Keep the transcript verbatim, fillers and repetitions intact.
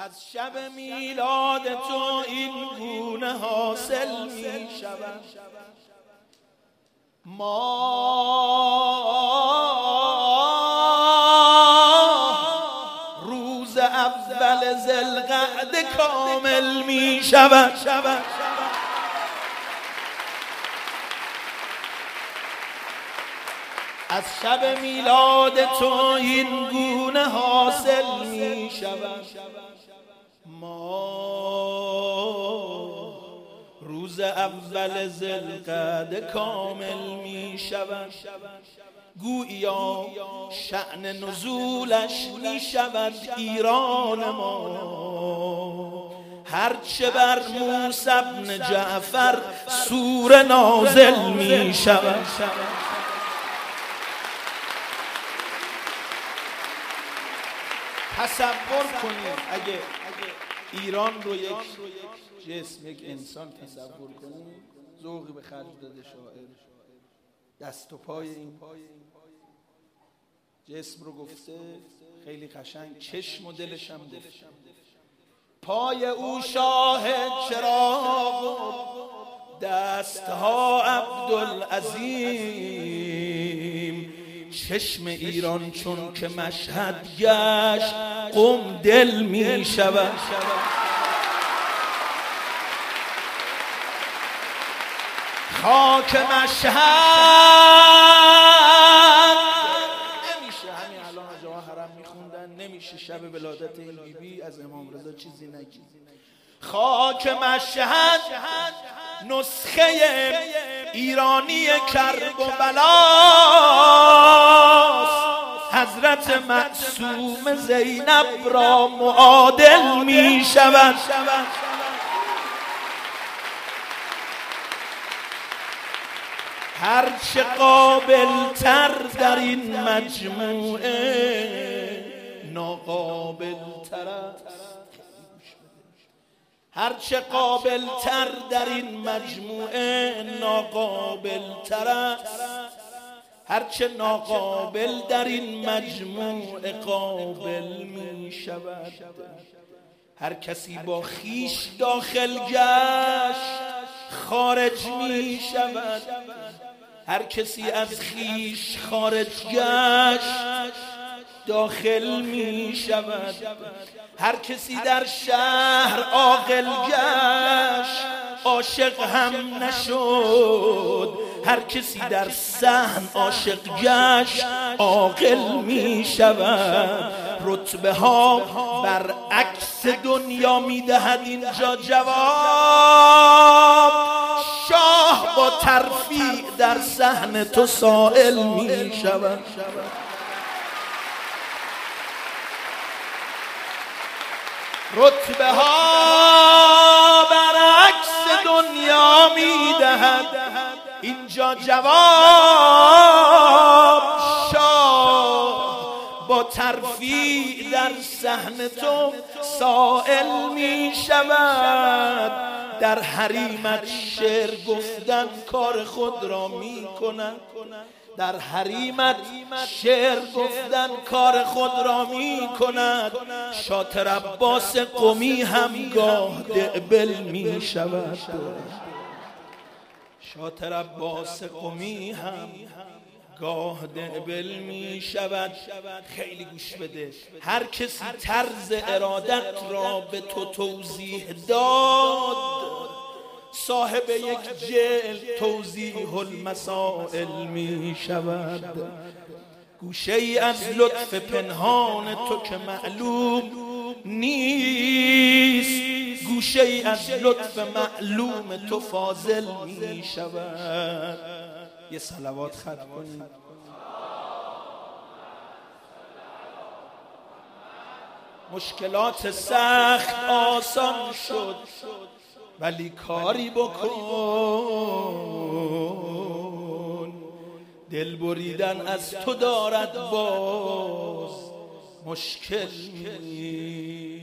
از شب میلاد تو این گونه حاصل می شود. ما روز اول ذوالقعده کامل می شود. از شب میلاد تو این گونه حاصل می شود. ما روز اول ذوالقعده کامل می شود. گویا شأن نزولش می شود ایران ما. هرچه بر موسی بن جعفر سوره نازل می شود. تصور کنید اگه ایران رو یک جسم، یک انسان تصور کنید، ذوقی به خرج داده شاعر، دست و پای این جسم رو گفته خیلی قشنگ، چشم و دلش هم گفته. پای او شاهد چراغ، دستها عبدالعظیم. چشم ایران چون که مشهد گشت قم دل می شود. خاک مشهد نمیشه، همین الان از جوان حرم میخوندن، نمیشه شب ولادت این بی بی از امام رضا چیزی نگی. خاک مشهد نسخه ایرانی کرب و بلاست. حضرت معصوم زینب را معادل می شود. هرچه قابل تر در این مجموعه ناقابل تر است. هرچه قابل تر در این مجموعه ناقابل تر است. هرچه ناقابل در این مجموعه قابل می شود. هر کسی با خیش داخل گشت خارج می شود. هر کسی از خیش خارج گشت داخل می شود. هر کسی در شهر عاقل گشت عاشق هم نشد. هر کسی در صحن عاشق گشت عاقل می شود. رتبه ها برعکس دنیا می دهد اینجا جواب. شاه با ترفیع در صحن تو سائل می شود. رتبه ها برعکس دنیا می دهد اینجا جواب. شاه با ترفیع در صحن تو سائل می شود. در حریمت شعر گفتن کار خود را می کند. در حریمت شعر گفتن کار خود را می کند. شاطر عباس قمی هم گاه دعبل می شود. شاطر عباس قمی هم گاه دعبل می شود. خیلی گوش بده، هر کسی طرز ارادت را به تو توضیح داد صاحب یک جلد توضیح المسائل می شود. گوشه ای از لطف پنهان تو که معلوم نیست، گوشه ای از لطف معلوم تو فاضل می شود. یه صلوات ختم کنید. مشکلات سخت آسان شد ولی کاری بکن. دل بریدن از تو دارد باز مشکل.